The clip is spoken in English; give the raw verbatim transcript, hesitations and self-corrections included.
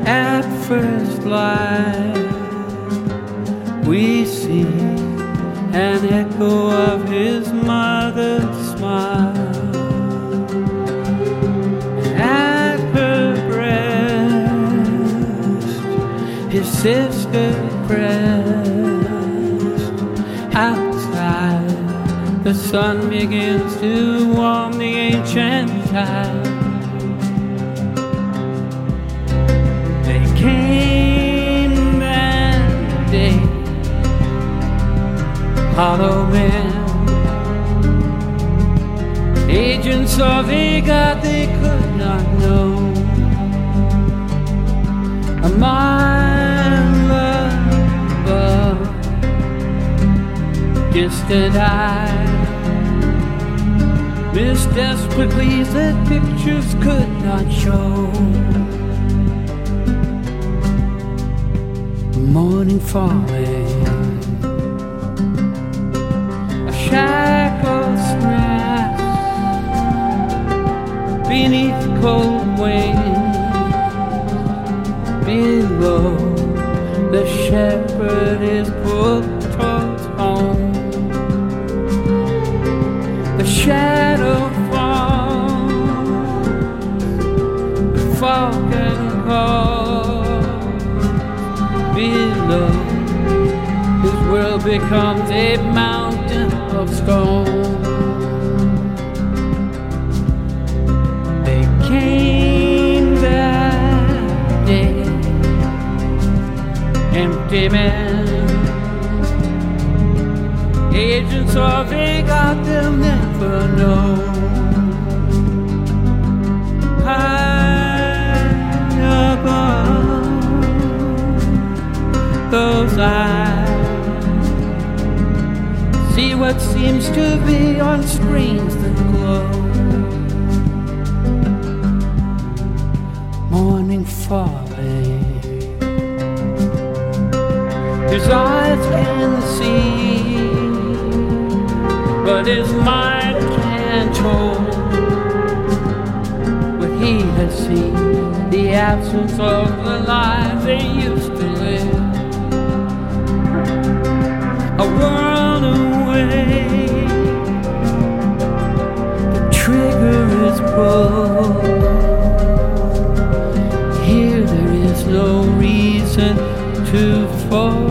At first light, we see an echo of his mother's smile. At her breast, his sister pressed. Outside, the sun begins to warm the ancient tide. They came that day, hollow men, agents of a God they could not know. A mind above, distant eyes, missed desperately that pictures could not show. Morning falling, a shackle snaps beneath cold wings. Below, the shepherd is pulled towards home. The shadow falls, the falcon calls. Below, his world becomes a mountain of stone. They came that day, empty men, agents of a God they'll never know. High above those eyes, see what seems to be on screens that glow. Morning falling, his eyes can see, but his mind can't hold what he has seen, the absence of the lives they used to live. A world away, the trigger is pulled. Here there is no reason to fall.